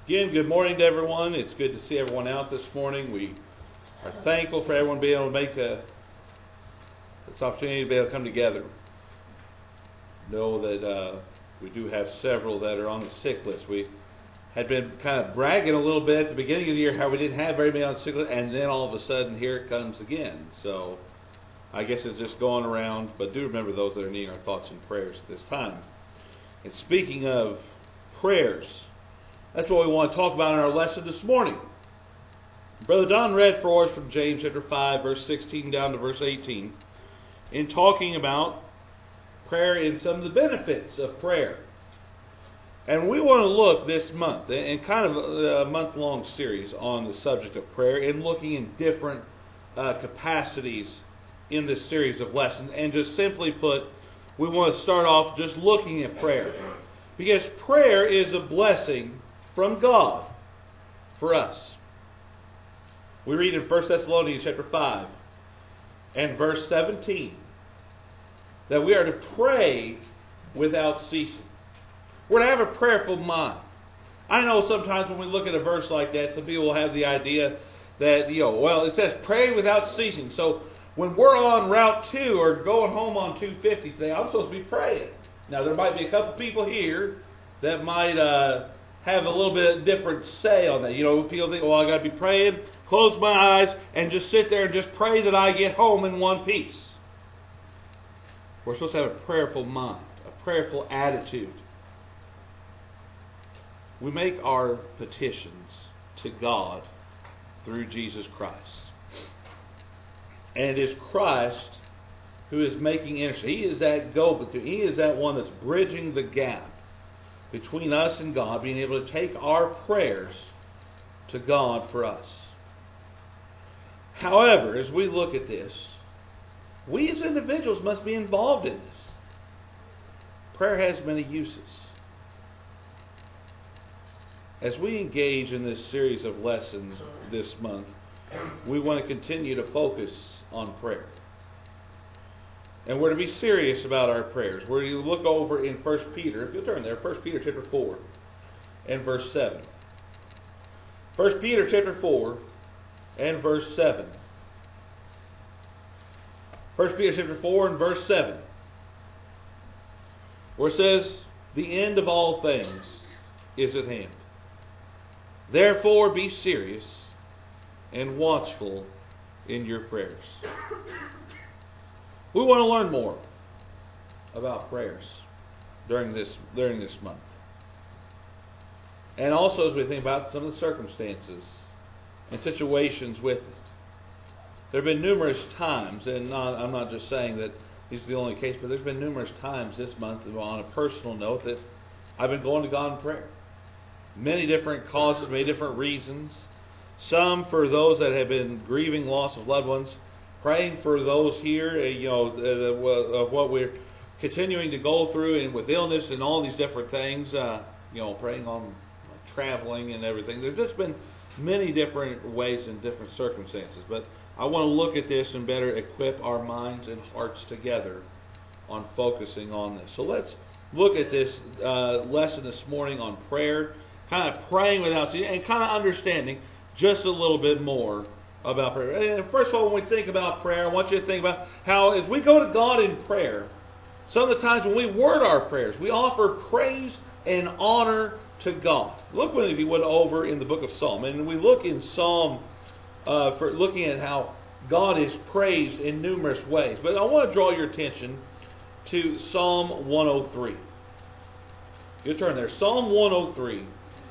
Again, good morning to everyone. It's good to see everyone out this morning. We are thankful for everyone being able to make this opportunity to be able to come together. Know that we do have several that are on the sick list. We had been kind of bragging a little bit at the beginning of the year how we didn't have very many on the sick list, and then all of a sudden here it comes again. So I guess it's just going around, but do remember those that are needing our thoughts and prayers at this time. And speaking of prayers, that's what we want to talk about in our lesson this morning. Brother Don read for us from James chapter 5, verse 16 down to verse 18, in talking about prayer and some of the benefits of prayer. And we want to look this month, in kind of a month-long series on the subject of prayer, and looking in different capacities in this series of lessons. And just simply put, we want to start off just looking at prayer. Because prayer is a blessing from God for us. We read in 1 Thessalonians chapter 5 and verse 17 that we are to pray without ceasing. We're to have a prayerful mind. I know sometimes when we look at a verse like that, some people will have the idea that, it says pray without ceasing. So when we're on Route 2 or going home on 250 today, I'm supposed to be praying. Now, there might be a couple people here that might have a little bit different say on that. People think, I got to be praying, close my eyes, and just sit there and just pray that I get home in one piece. We're supposed to have a prayerful mind, a prayerful attitude. We make our petitions to God through Jesus Christ. And it is Christ who is making intercession. He is that go-between. He is that one that's bridging the gap between us and God, being able to take our prayers to God for us. However, as we look at this, we as individuals must be involved in this. Prayer has many uses. As we engage in this series of lessons this month, we want to continue to focus on prayer. And we're to be serious about our prayers. We're to look over in 1 Peter, if you'll turn there, 1 Peter chapter 4 and verse 7. 1 Peter chapter 4 and verse 7. 1 Peter chapter 4 and verse 7. Where it says, the end of all things is at hand. Therefore be serious and watchful in your prayers. We want to learn more about prayers during this month. And also as we think about some of the circumstances and situations with it. There have been numerous times, and I'm not just saying that these are the only case, but there's been numerous times this month on a personal note that I've been going to God in prayer. Many different causes, many different reasons. Some for those that have been grieving loss of loved ones. Praying for those here, of what we're continuing to go through, and with illness and all these different things, praying on traveling and everything. There's just been many different ways and different circumstances. But I want to look at this and better equip our minds and hearts together on focusing on this. So let's look at this lesson this morning on prayer, kind of praying without ceasing, and kind of understanding just a little bit more about prayer. And first of all, when we think about prayer, I want you to think about how as we go to God in prayer, some of the times when we word our prayers, we offer praise and honor to God. Look with me, if you would, over in the book of Psalm. And we look in Psalm for looking at how God is praised in numerous ways. But I want to draw your attention to Psalm 103. You turn there. Psalm 103.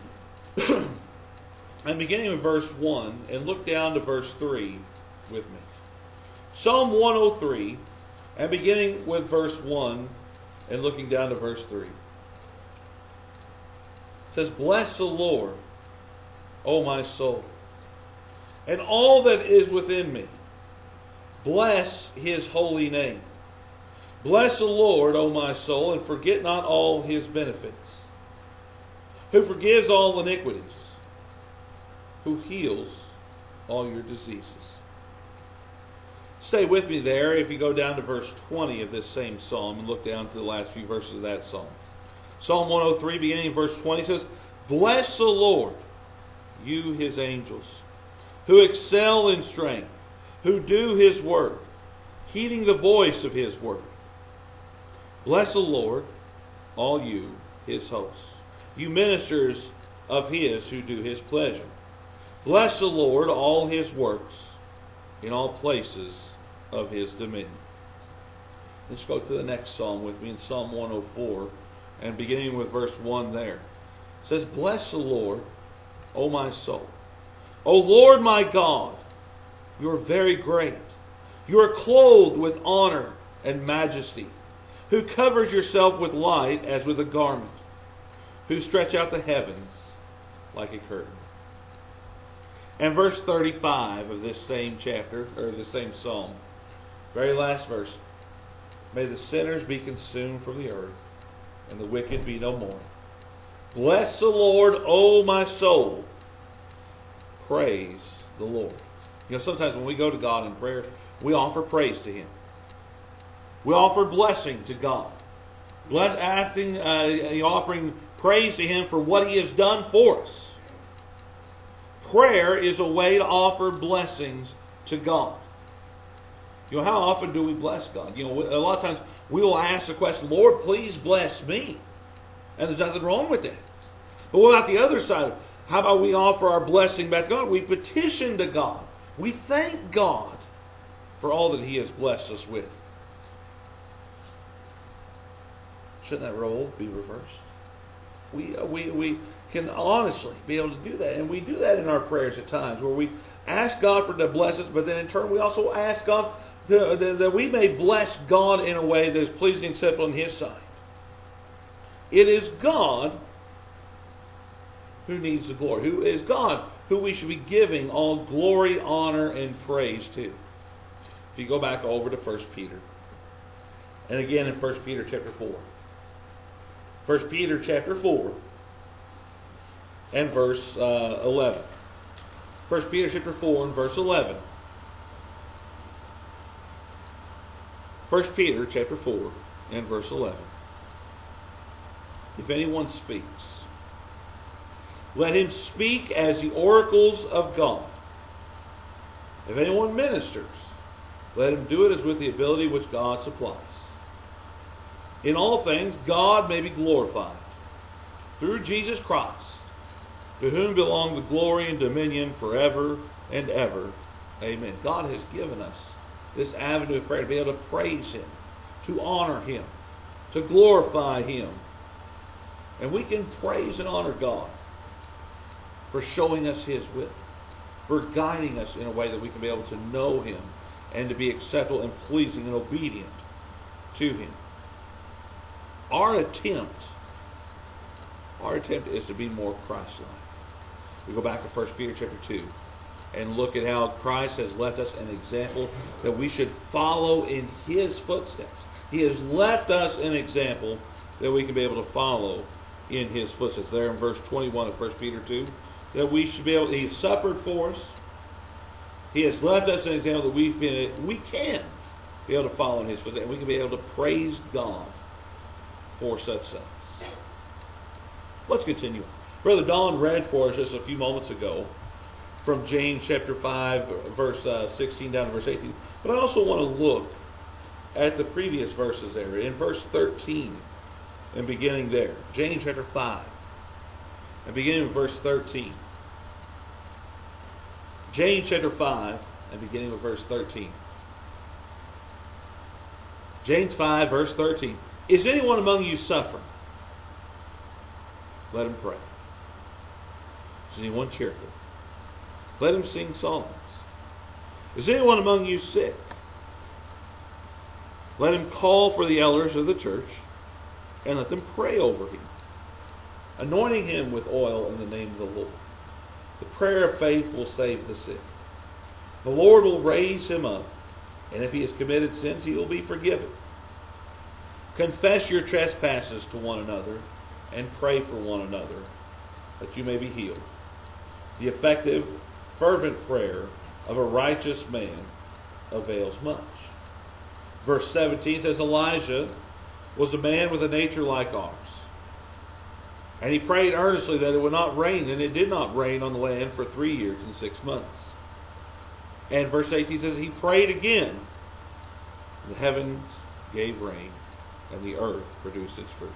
I'm beginning with verse 1 and look down to verse 3 with me. Psalm 103 and beginning with verse 1 and looking down to verse 3. It says, bless the Lord, O my soul, and all that is within me. Bless His holy name. Bless the Lord, O my soul, and forget not all His benefits, who forgives all iniquities, who heals all your diseases. Stay with me there if you go down to verse 20 of this same psalm and look down to the last few verses of that psalm. Psalm 103, beginning in verse 20, says, Bless the Lord, you His angels, who excel in strength, who do His work, heeding the voice of His word. Bless the Lord, all you, His hosts, you ministers of His who do His pleasure. Bless the Lord, all His works, in all places of His dominion. Let's go to the next psalm with me in Psalm 104, and beginning with verse 1 there. It says, Bless the Lord, O my soul. O Lord my God, you are very great. You are clothed with honor and majesty, who covers yourself with light as with a garment, who stretch out the heavens like a curtain. And verse 35 of this same chapter, or the same psalm, very last verse. May the sinners be consumed from the earth, and the wicked be no more. Bless the Lord, O my soul. Praise the Lord. You know, sometimes when we go to God in prayer, we offer praise to Him. We offer blessing to God. Offering praise to Him for what He has done for us. Prayer is a way to offer blessings to God. You know, how often do we bless God? You know, a lot of times we will ask the question, Lord, please bless me. And there's nothing wrong with that. But what about the other side? How about we offer our blessing back to God? We petition to God. We thank God for all that He has blessed us with. Shouldn't that role be reversed? We can honestly be able to do that. And we do that in our prayers at times, where we ask God for to bless us, but then in turn we also ask God that we may bless God in a way that is pleasing and acceptable in His sight. It is God who needs the glory. Who is God who we should be giving all glory, honor, and praise to. If you go back over to 1 Peter. And again in 1 Peter chapter 4. 1 Peter chapter 4 and verse 11. 1 Peter chapter 4 and verse 11. 1 Peter chapter 4 and verse 11. If anyone speaks, let him speak as the oracles of God. If anyone ministers, let him do it as with the ability which God supplies. In all things, God may be glorified through Jesus Christ, to whom belong the glory and dominion forever and ever. Amen. God has given us this avenue of prayer to be able to praise Him, to honor Him, to glorify Him. And we can praise and honor God for showing us His will, for guiding us in a way that we can be able to know Him and to be acceptable and pleasing and obedient to Him. Our attempt is to be more Christ-like. We go back to 1 Peter chapter 2 and look at how Christ has left us an example that we should follow in His footsteps. He has left us an example that we can be able to follow in His footsteps. There in verse 21 of 1 Peter 2, that we should be able to, He suffered for us. He has left us an example that we can be able to follow in His footsteps. And we can be able to praise God for such things. Let's continue. Brother Don read for us just a few moments ago from James chapter 5, verse 16 down to verse 18. But I also want to look at the previous verses there. In verse 13 and beginning there. James chapter 5 and beginning with verse 13. James chapter 5 and beginning with verse 13. James 5 verse 13. Is anyone among you suffering? Let him pray. Is anyone cheerful? Let him sing psalms. Is anyone among you sick? Let him call for the elders of the church and let them pray over him, anointing him with oil in the name of the Lord. The prayer of faith will save the sick. The Lord will raise him up, and if he has committed sins, he will be forgiven. Confess your trespasses to one another and pray for one another that you may be healed. The effective, fervent prayer of a righteous man avails much. Verse 17 says, Elijah was a man with a nature like ours. And he prayed earnestly that it would not rain, and it did not rain on the land for 3 years and 6 months. And verse 18 says, he prayed again. The heavens gave rain, and the earth produced its fruit.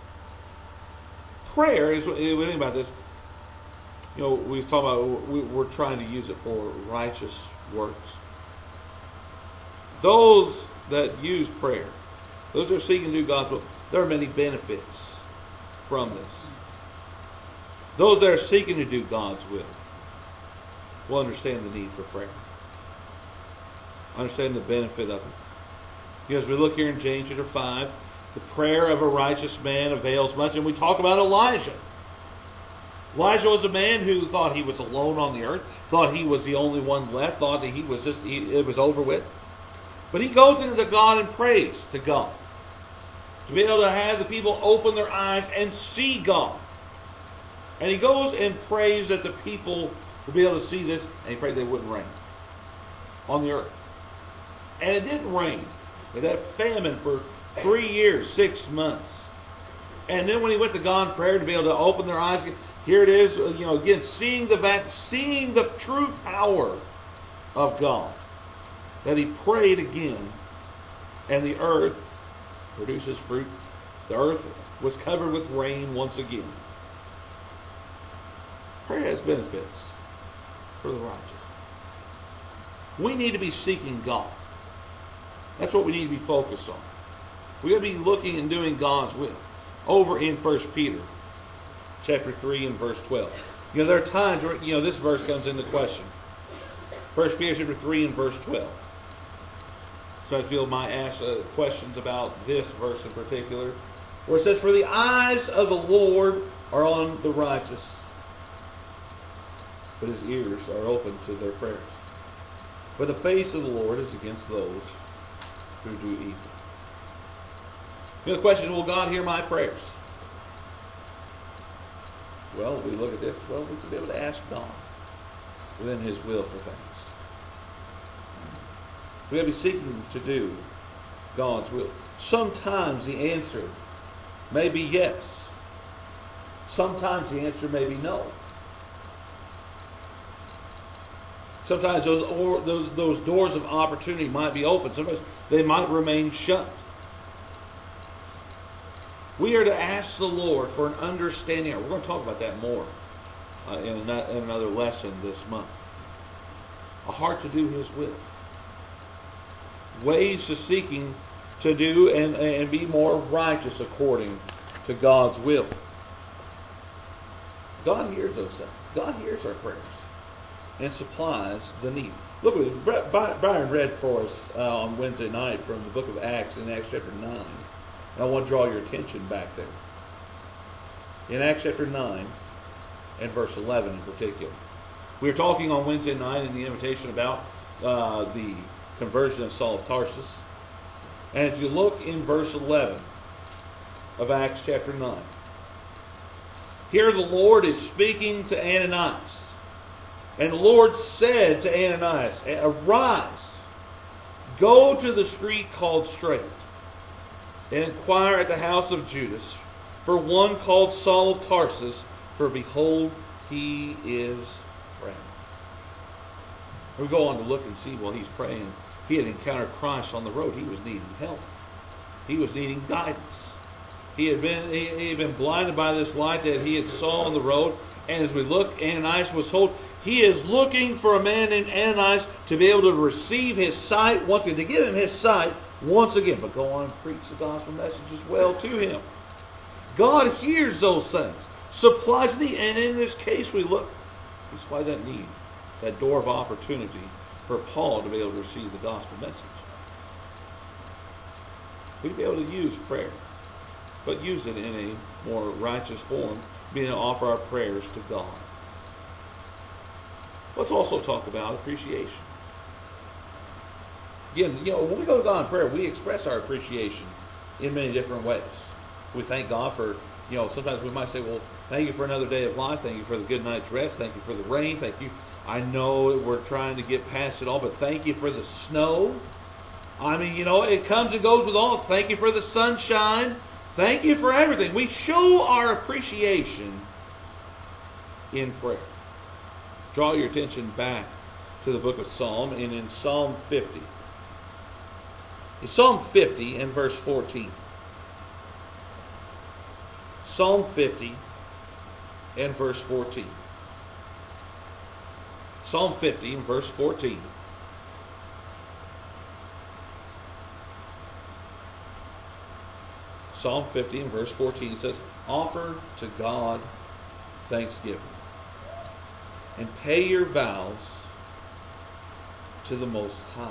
Prayer is, when you think about this, we was talking about we're trying to use it for righteous works. Those that use prayer, those that are seeking to do God's will, there are many benefits from this. Those that are seeking to do God's will understand the need for prayer. Understand the benefit of it. As we look here in James chapter 5, the prayer of a righteous man avails much. And we talk about Elijah. Elijah was a man who thought he was alone on the earth, thought he was the only one left, thought that it was over with. But he goes into God and prays to God, to be able to have the people open their eyes and see God. And he goes and prays that the people will be able to see this, and he prayed that it wouldn't rain on the earth. And it didn't rain. They had famine for 3 years, 6 months. And then when he went to God in prayer to be able to open their eyes, here it is, again, seeing the true power of God. That he prayed again, and the earth produces fruit. The earth was covered with rain once again. Prayer has benefits for the righteous. We need to be seeking God. That's what we need to be focused on. We've got to be looking and doing God's will. Over in 1 Peter chapter 3 and verse 12. There are times where this verse comes into question. 1 Peter chapter 3 and verse 12. So I feel might ask questions about this verse in particular, where it says, for the eyes of the Lord are on the righteous, but his ears are open to their prayers. But the face of the Lord is against those who do evil. The question, will God hear my prayers? Well, we look at this. Well, we can be able to ask God within his will for things. We have to be seeking to do God's will. Sometimes the answer may be yes. Sometimes the answer may be no. Sometimes those doors of opportunity might be open. Sometimes they might remain shut. We are to ask the Lord for an understanding. We're going to talk about that more in another lesson this month. A heart to do his will. Ways to seeking to do and be more righteous according to God's will. God hears those things. God hears our prayers and supplies the need. Look, Byron read for us on Wednesday night from the book of Acts, in Acts chapter 9. And I want to draw your attention back there. In Acts chapter 9 and verse 11 in particular. We were talking on Wednesday night in the invitation about the conversion of Saul of Tarsus. And if you look in verse 11 of Acts chapter 9, here the Lord is speaking to Ananias. And the Lord said to Ananias, arise, go to the street called Straight, and inquire at the house of Judas for one called Saul of Tarsus, for behold, he is praying. We go on to look and see while he's praying, he had encountered Christ on the road. He was needing help. He was needing guidance. He had been blinded by this light that he had saw on the road. And as we look, Ananias was told he is looking for a man named Ananias to be able to receive his sight once again, to give him his sight once again. But go on and preach the gospel message as well to him. God hears those things, supplies need. And in this case, we look, he supplied that need, that door of opportunity for Paul to be able to receive the gospel message. We'd be able to use prayer, but use it in a more righteous form, being able to offer our prayers to God. Let's also talk about appreciation. Again, when we go to God in prayer, we express our appreciation in many different ways. We thank God for, sometimes we might say, well, thank you for another day of life. Thank you for the good night's rest. Thank you for the rain. Thank you. I know we're trying to get past it all, but thank you for the snow. I mean, it comes and goes with all. Thank you for the sunshine. Thank you for everything. We show our appreciation in prayer. Draw your attention back to the book of Psalm, and in Psalm 50. In Psalm 50 and verse 14. Psalm 50 and verse 14. Psalm 50 and verse 14. Psalm 50 and verse 14 says, offer to God thanksgiving and pay your vows to the Most High.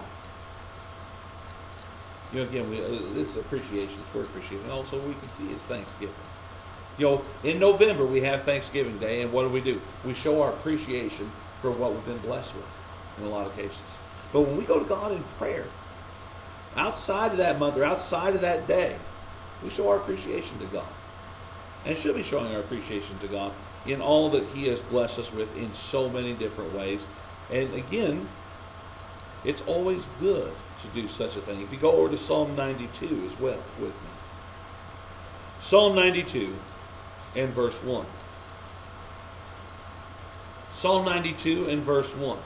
You know, again, this is appreciation. It's word appreciation. Also, we can see is thanksgiving. You know, in November we have Thanksgiving Day, and what do? We show our appreciation for what we've been blessed with in a lot of cases. But when we go to God in prayer, outside of that month or outside of that day, we show our appreciation to God. And should be showing our appreciation to God in all that He has blessed us with in so many different ways. And again, it's always good to do such a thing. If you go over to Psalm 92 as well with me. Psalm 92 and verse 1. Psalm 92 and verse 1.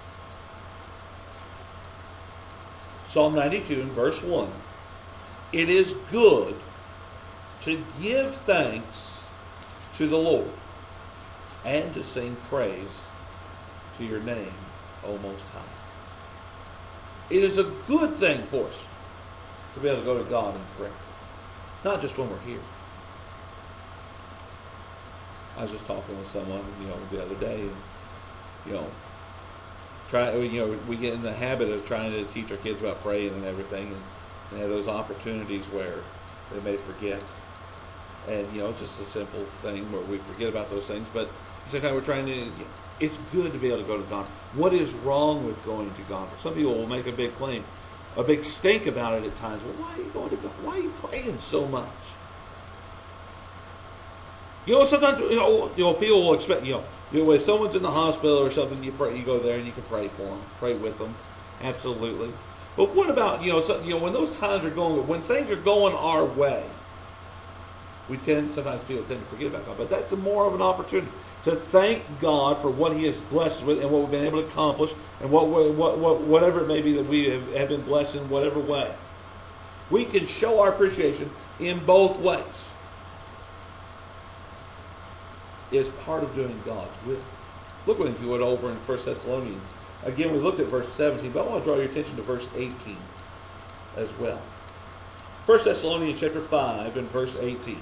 Psalm 92 and verse 1. It is good to give thanks to the Lord and to sing praise to your name, O Most High. It is a good thing for us to be able to go to God in prayer. Not just when we're here. I was just talking with someone, the other day, and, we get in the habit of trying to teach our kids about praying and everything, and have those opportunities where they may forget. And, just a simple thing where we forget about those things, but sometimes we're trying to, it's good to be able to go to God. What is wrong with going to God? Some people will make a big claim, a big stink about it at times. Well, why are you going to God? Why are you praying so much? Sometimes, people will expect, if someone's in the hospital or something, you go there and you can pray for them, pray with them. Absolutely. But what about, when those times are going, when things are going our way, sometimes people tend to forget about God. But that's more of an opportunity to thank God for what He has blessed us with and what we've been able to accomplish and whatever it may be that we have been blessed in whatever way. We can show our appreciation in both ways. Is part of doing God's will. Look with me, if you would, over in 1 Thessalonians. Again, we looked at verse 17, but I want to draw your attention to verse 18 as well. 1 Thessalonians chapter 5 and verse 18.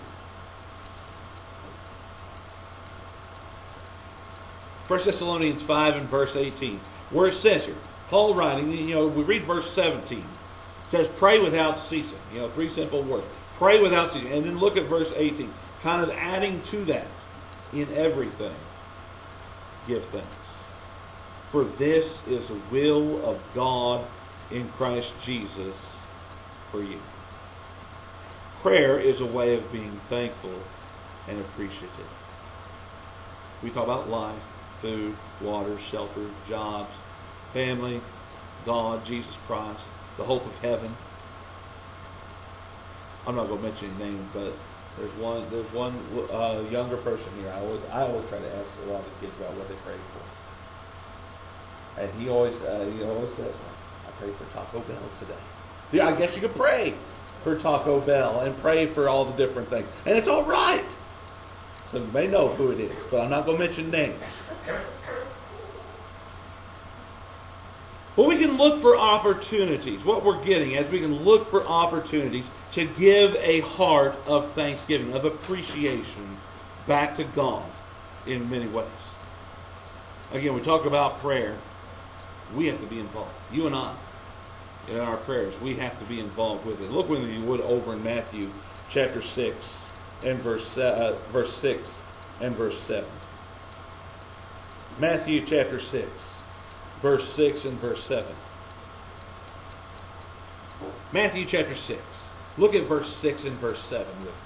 1 Thessalonians 5 and verse 18, where it says here, Paul writing, we read verse 17. It says, pray without ceasing. 3 simple words. Pray without ceasing. And then look at verse 18, kind of adding to that. In everything, give thanks. For this is the will of God in Christ Jesus for you. Prayer is a way of being thankful and appreciative. We talk about life, food, water, shelter, jobs, family, God, Jesus Christ, the hope of heaven. I'm not going to mention any names, but there's one younger person here. I always try to ask a lot of the kids about what they pray for, and he always says, "I pray for Taco Bell today." Yeah, I guess you could pray for Taco Bell and pray for all the different things, and it's all right. So you may know who it is, but I'm not going to mention names. But we can look for opportunities. What we're getting at is we can look for opportunities to give a heart of thanksgiving, of appreciation back to God in many ways. Again, we talk about prayer. We have to be involved. You and I, in our prayers, we have to be involved with it. Look with me, you would, over in Matthew chapter 6 and verse 6 and verse 7. Matthew chapter 6. Verse 6 and verse 7. Matthew chapter 6. Look at verse 6 and verse 7 with me.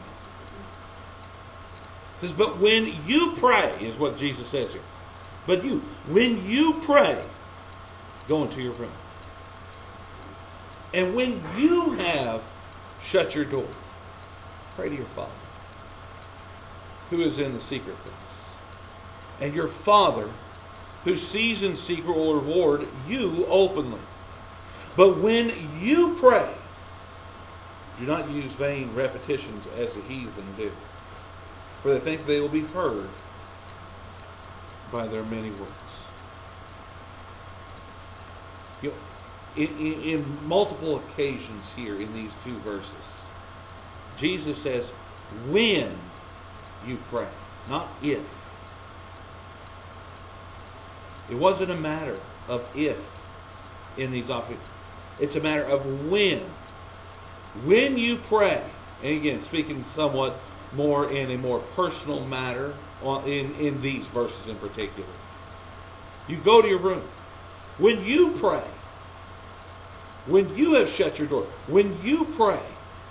It says, but when you pray, is what Jesus says here. But when you pray, go into your room. And when you have shut your door, Pray to your Father, who is in the secret place. And your Father, who sees in secret, will reward you openly. But when you pray, do not use vain repetitions as the heathen do, for they think they will be heard by their many words. In multiple occasions here in these two verses, Jesus says, when you pray, not if. It wasn't a matter of if in these opportunities. It's a matter of when. When you pray, and again, speaking somewhat more in a more personal matter in these verses in particular. You go to your room. When you pray, when you have shut your door, when you pray,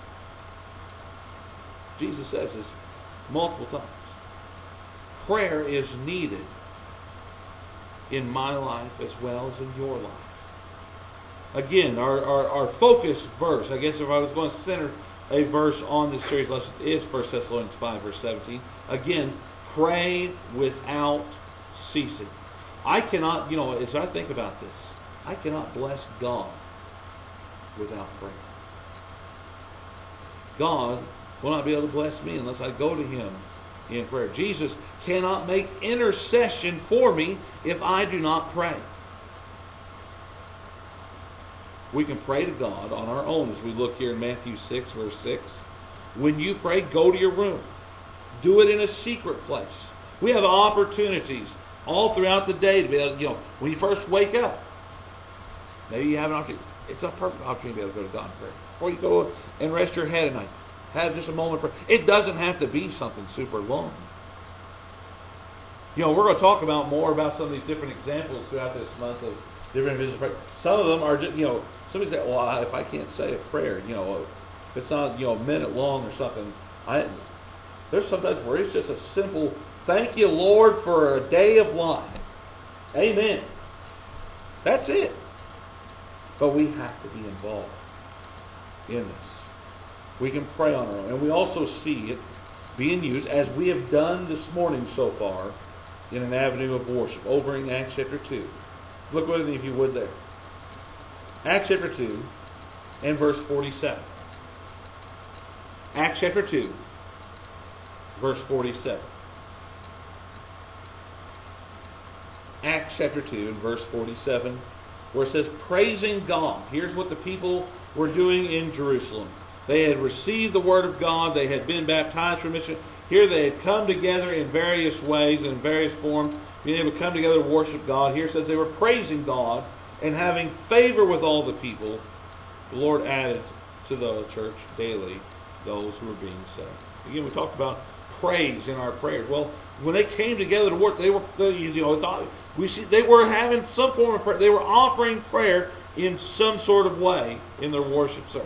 Jesus says this multiple times. Prayer is needed in my life as well as in your life. Again, our focus verse, I guess if I was going to center a verse on this series lesson, is 1 Thessalonians 5, verse 17. Again, pray without ceasing. I cannot, as I think about this, I cannot bless God without prayer. God will not be able to bless me unless I go to Him in prayer. Jesus cannot make intercession for me if I do not pray. We can pray to God on our own, as we look here in Matthew 6, verse 6. When you pray, go to your room. Do it in a secret place. We have opportunities all throughout the day to be able to, when you first wake up, maybe you have an opportunity. It's a perfect opportunity to be able to go to God in prayer. Or you go and rest your head at night. Have just a moment of prayer. It doesn't have to be something super long. We're going to talk about more about some of these different examples throughout this month of different individual prayers. Some of them are just, somebody say, well, if I can't say a prayer, if it's not, a minute long or something, there's sometimes where it's just a simple, thank you, Lord, for a day of life. Amen. That's it. But we have to be involved in this. We can pray on our own. And we also see it being used, as we have done this morning so far, in an avenue of worship, over in Acts chapter 2. Look with me if you would there. Acts chapter 2 and verse 47. Acts chapter 2, verse 47. Acts chapter 2 and verse 47, where it says, praising God. Here's what the people were doing in Jerusalem. They had received the Word of God. They had been baptized for mission. Here they had come together in various ways, in various forms, being able to come together to worship God. Here it says they were praising God and having favor with all the people. The Lord added to the church daily those who were being saved. Again, we talked about praise in our prayers. Well, when they came together to work, they were having some form of prayer. They were offering prayer in some sort of way in their worship service.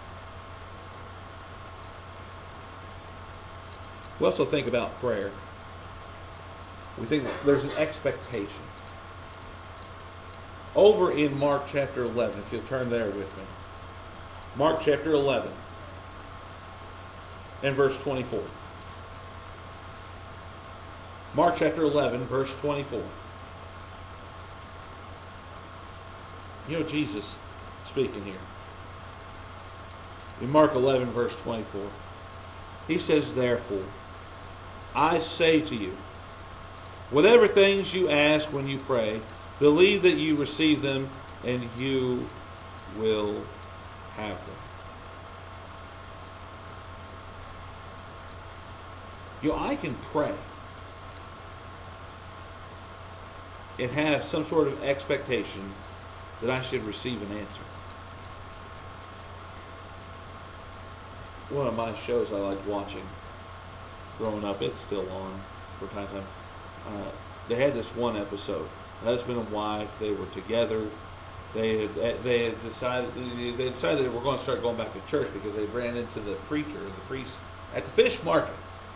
We also think about prayer. We think that there's an expectation. Over in Mark chapter 11, if you'll turn there with me. Mark chapter 11 and verse 24. Mark chapter 11, verse 24. Jesus speaking here. In Mark 11, verse 24. He says, therefore, I say to you, whatever things you ask when you pray, believe that you receive them and you will have them. I can pray and have some sort of expectation that I should receive an answer. One of my shows I liked watching growing up, it's still on from time to time. They had this one episode. Husband and wife, they were together. They had decided they were going to start going back to church because they ran into the preacher, the priest, at the fish market.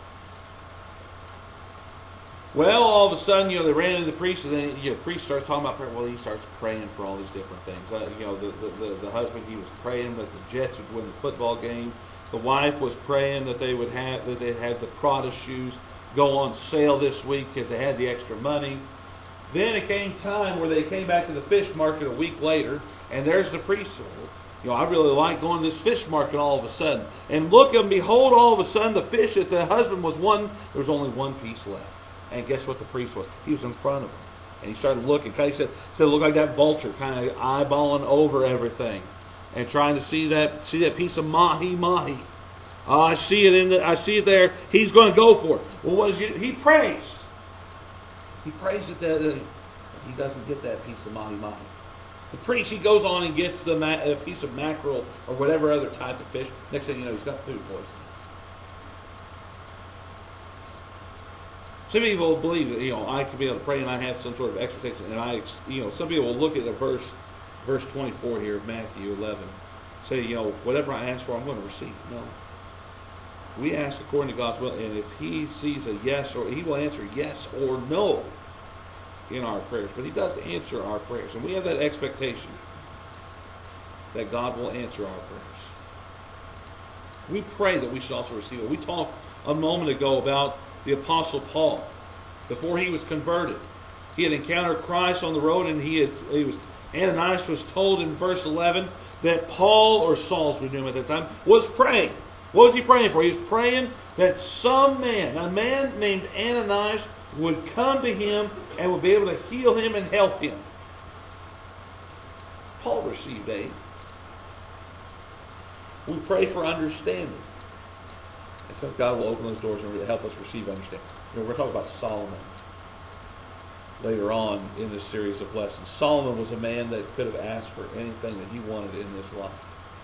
Well, all of a sudden, they ran into the priest, and then the priest starts talking about prayer. Well, he starts praying for all these different things. The husband, he was praying that the Jets would win the football game. The wife was praying that they'd have the Prada shoes go on sale this week because they had the extra money. Then it came time where they came back to the fish market a week later, and there's the priest. I really like going to this fish market all of a sudden. And look and behold, all of a sudden, the fish that the husband was one, there was only one piece left. And guess what the priest was? He was in front of him. And he started looking. He said it looked like that vulture, kind of eyeballing over everything. And trying to see that piece of mahi. I see it there. He's going to go for it. Well, he prays. He prays that he doesn't get that piece of mahi. The priest, he goes on and gets a piece of mackerel or whatever other type of fish. Next thing you know, he's got food poisoning. Some people believe that I could be able to pray and I have some sort of expectation, and some people will look at the verse 24 here of Matthew 11, say whatever I ask for, I'm going to receive. No, we ask according to God's will, and if He sees a yes, or He will answer yes or no in our prayers. But He does answer our prayers, and we have that expectation that God will answer our prayers. We pray that we should also receive it. We talked a moment ago about the Apostle Paul. Before he was converted, he had encountered Christ on the road, and Ananias was told in verse 11 that Paul, or Saul as we knew him at that time, was praying. What was he praying for? He was praying that a man named Ananias, would come to him and would be able to heal him and help him. Paul received aid. We pray for understanding. And so God will open those doors and help us receive understanding. We're talking about Solomon later on in this series of lessons. Solomon was a man that could have asked for anything that he wanted in this life.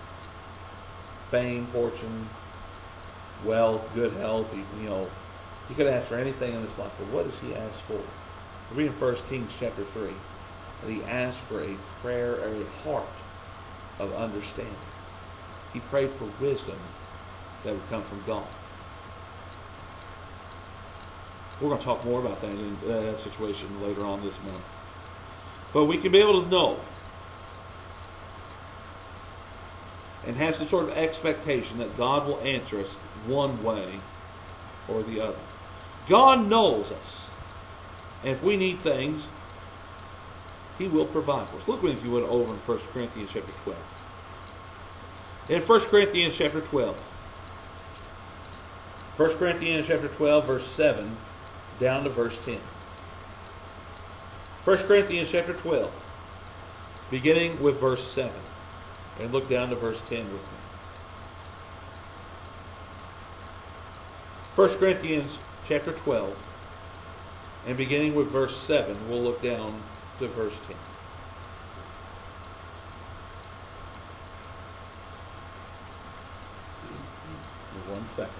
Fame, fortune, wealth, good health. He could ask for anything in this life. But what does he ask for? We read in 1 Kings chapter 3 that he asked for a prayer or a heart of understanding. He prayed for wisdom that would come from God. We're going to talk more about that in that situation later on this month. But we can be able to know and have some sort of expectation that God will answer us one way or the other. God knows us. And if we need things, He will provide for us. Look with me, if you would, over in 1 Corinthians chapter 12. In 1 Corinthians chapter 12. 1 Corinthians chapter 12, verse 7 down to verse 10. 1 Corinthians chapter 12, beginning with verse 7. And look down to verse 10 with me. 1 Corinthians chapter 12, and beginning with verse 7, we'll look down to verse 10. One second.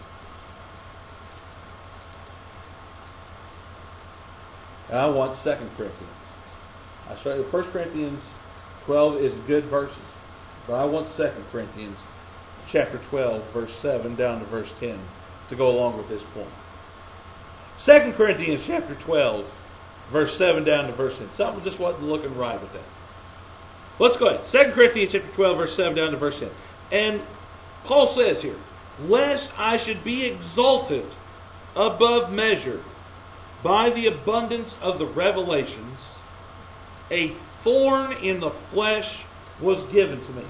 I want 2 Corinthians. I started 1 Corinthians 12 is good verses, but I want 2 Corinthians chapter 12, verse 7 down to verse 10 to go along with this point. 2 Corinthians chapter 12, verse 7 down to verse 10. Something just wasn't looking right with that. Let's go ahead. 2 Corinthians chapter 12, verse 7 down to verse 10. And Paul says here, lest I should be exalted above measure by the abundance of the revelations, a thorn in the flesh was given to me,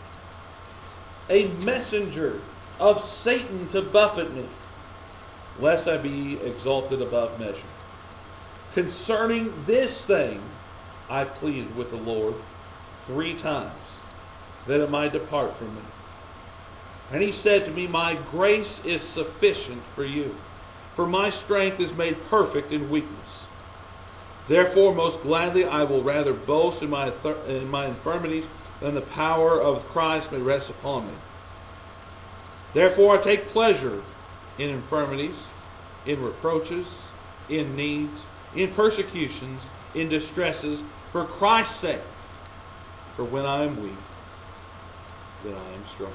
a messenger of Satan to buffet me, lest I be exalted above measure. Concerning this thing, I pleaded with the Lord 3 times, that it might depart from me. And He said to me, my grace is sufficient for you, for my strength is made perfect in weakness. Therefore, most gladly I will rather boast in my infirmities, than the power of Christ may rest upon me. Therefore I take pleasure in infirmities, in reproaches, in needs, in persecutions, in distresses, for Christ's sake. For when I am weak, then I am strong.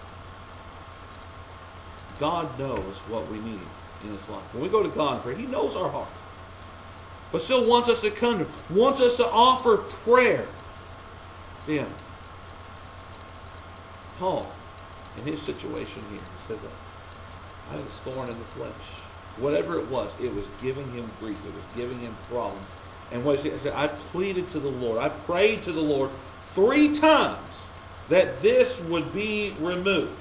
God knows what we need in this life. When we go to God in prayer, He knows our heart. But still wants us to come to Him, wants us to offer prayer to Him. Paul In his situation here, he says, I had a thorn in the flesh. Whatever it was giving him grief. It was giving him problems. And what he said, I pleaded to the Lord. I prayed to the Lord 3 times that this would be removed.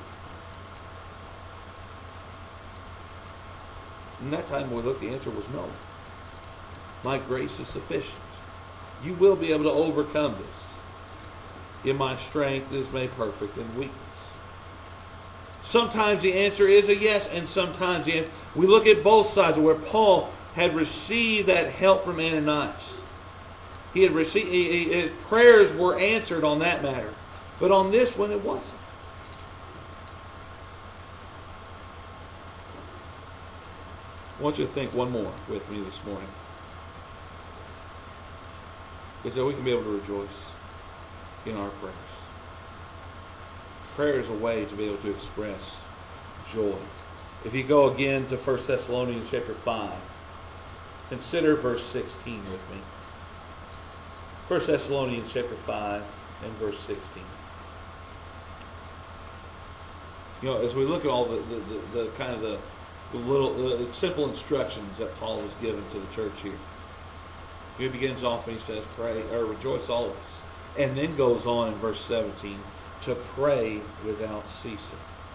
And that time when we looked, the answer was no. My grace is sufficient. You will be able to overcome this. In my strength is made perfect in weakness. Sometimes the answer is a yes, and sometimes the answer. We look at both sides where Paul had received that help from Ananias. He had received his prayers were answered on that matter, but on this one it wasn't. I want you to think one more with me this morning. Is that we can be able to rejoice in our prayers. Prayer is a way to be able to express joy. If you go again to 1 Thessalonians chapter 5, consider verse 16 with me. 1 Thessalonians chapter 5 and verse 16. As we look at all the kind of the little simple instructions that Paul has given to the church here. He begins off and he says, pray or rejoice always. And then goes on in verse 17 to pray without ceasing.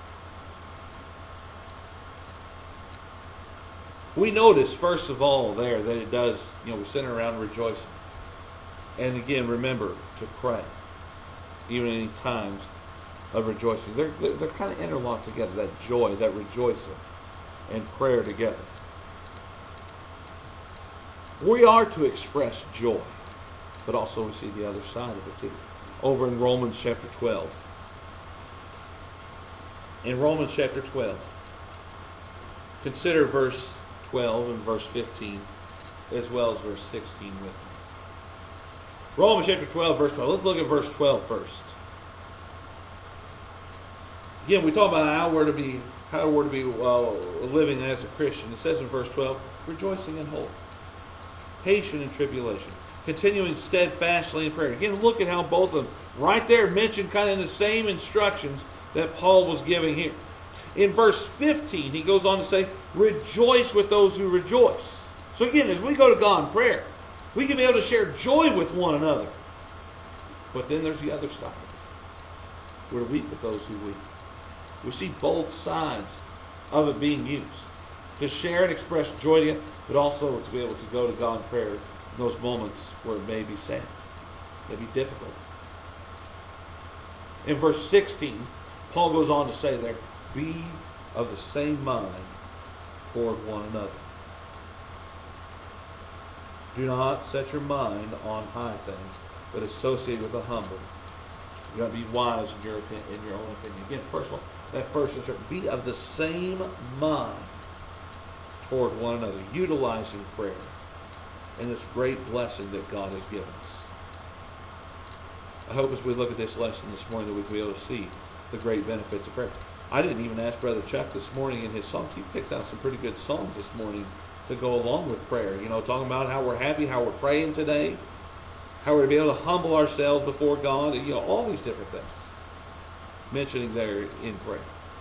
We notice first of all there that it does, we center around rejoicing. And again, remember to pray, even in times of rejoicing. They're kind of interlocked together, that joy, that rejoicing, and prayer together. We are to express joy, but also we see the other side of it too. Over in Romans chapter 12. In Romans chapter 12, consider verse 12 and verse 15, as well as verse 16 with me. Romans chapter 12, verse 12. Let's look at verse 12 first. Again, we talk about how we're to be living as a Christian. It says in verse 12, rejoicing in hope, patient in tribulation, continuing steadfastly in prayer. Again, look at how both of them right there mentioned kind of in the same instructions that Paul was giving here. In verse 15, he goes on to say, rejoice with those who rejoice. So again, as we go to God in prayer, we can be able to share joy with one another. But then there's the other side. We're to weep with those who weep. We see both sides of it being used. To share and express joy together, but also to be able to go to God in prayer in those moments where it may be sad, may be difficult. In verse 16, Paul goes on to say there, be of the same mind toward one another. Do not set your mind on high things, but associate with the humble. You got to be wise in your own opinion. Again, first of all, that first instruction, be of the same mind toward one another, utilizing prayer and this great blessing that God has given us. I hope as we look at this lesson this morning that we can be able to see the great benefits of prayer. I didn't even ask Brother Chuck this morning in his songs. He picks out some pretty good songs this morning to go along with prayer. Talking about how we're happy, how we're praying today, how we're to be able to humble ourselves before God, and all these different things mentioning there in prayer.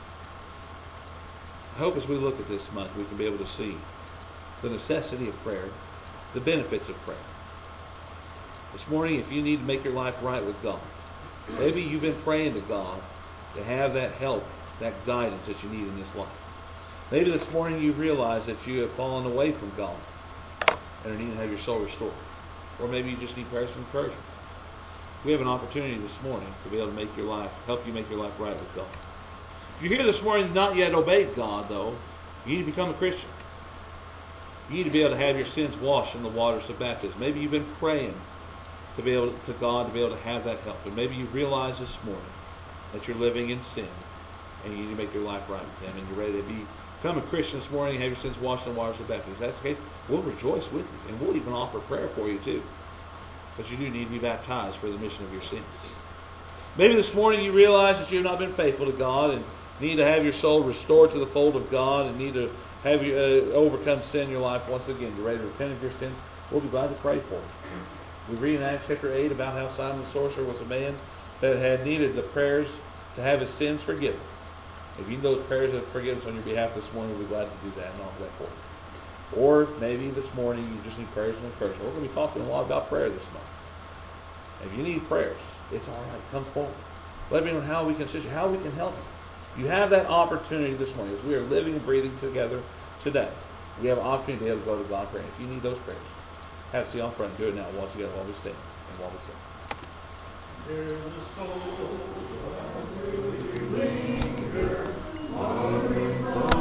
I hope as we look at this month, we can be able to see the necessity of prayer, the benefits of prayer. This morning, if you need to make your life right with God, maybe you've been praying to God to have that help, that guidance that you need in this life. Maybe this morning you realize that you have fallen away from God and are needing to have your soul restored. Or maybe you just need prayers of encouragement. We have an opportunity this morning to be able to help you make your life right with God. If you're here this morning and not yet obeyed God, though, you need to become a Christian. You need to be able to have your sins washed in the waters of baptism. Maybe you've been praying to God to be able to have that help. And maybe you realize this morning that you're living in sin and you need to make your life right with Him. And you're ready to become a Christian this morning and have your sins washed in the waters of baptism. If that's the case, we'll rejoice with you. And we'll even offer prayer for you too. But you do need to be baptized for the remission of your sins. Maybe this morning you realize that you have not been faithful to God and need to have your soul restored to the fold of God and need to have you overcome sin in your life once again. You're ready to repent of your sins. We'll be glad to pray for you. We read in Acts chapter 8 about how Simon the sorcerer was a man that had needed the prayers to have his sins forgiven. If you need those prayers of forgiveness on your behalf this morning, we'll be glad to do that and offer that for you. Or maybe this morning you just need prayers and encouragement. We're going to be talking a lot about prayer this month. If you need prayers, it's all right. Come forward. Let me know how we can assist you, how we can help you. You have that opportunity this morning. As we are living and breathing together today, we have an opportunity to be able to go to God praying. If you need those prayers, have a seat on front. Do it now. While together, while we stand and while we sing. There's a soul that will linger, wandering